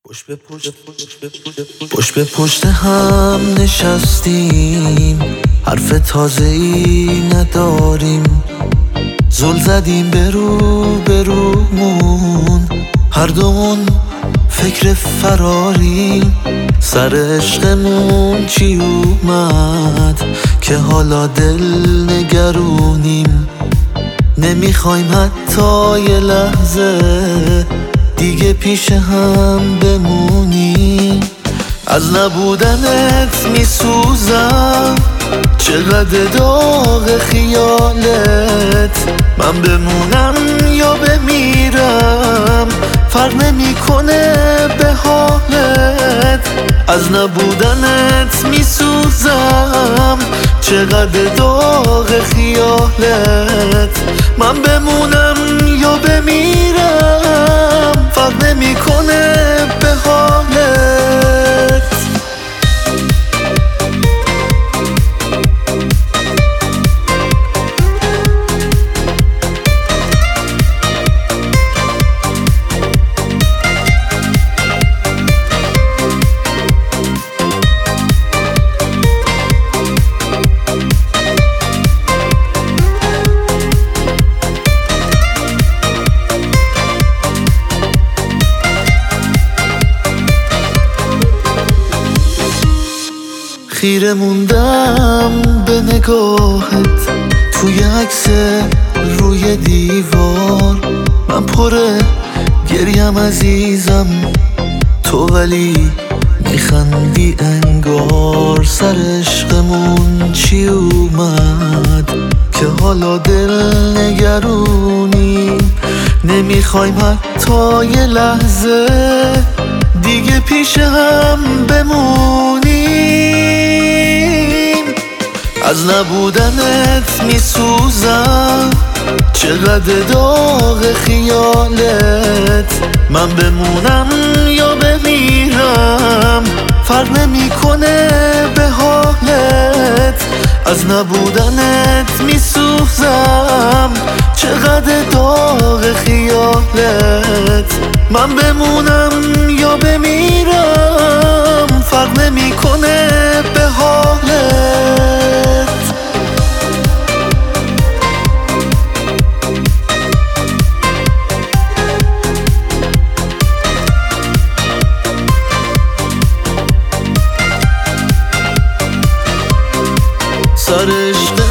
پشت به پشت هم نشستیم، حرف تازه‌ای نداریم، زل زدیم به رومون، هر دومون فکر فراریم. سر عشقمون چی اومد که حالا دل نگرونیم؟ نمیخوایم حتی یه لحظه دیگه پیش هم بمونیم. از نبودنت میسوزم، چقدر داغ خیالت. من بمونم یا بمیرم فرق نمیکنه به حالت. از نبودنت میسوزم، چقدر داغ خیالت. من بمونم یا بمیرم فرق نمیکنه به حالت. خیره موندم به نگاهت توی عکس روی دیوار. من پره گریم عزیزم، تو ولی میخندی انگار. سر عشقمون چی اومد که حالا دل نگرونیم؟ نمیخوایم حتی یه لحظه دیگه پیش هم بمونیم. از نبودنت میسوزم، چقدر داغ خیالت. من بمونم یا بمیرم فرق نمیکنه به حالت. از نبودنت میسوزم، چقدر داغ خیالت. من بمونم یا بمیرم فرق نمیکنه به حالت. سر عشق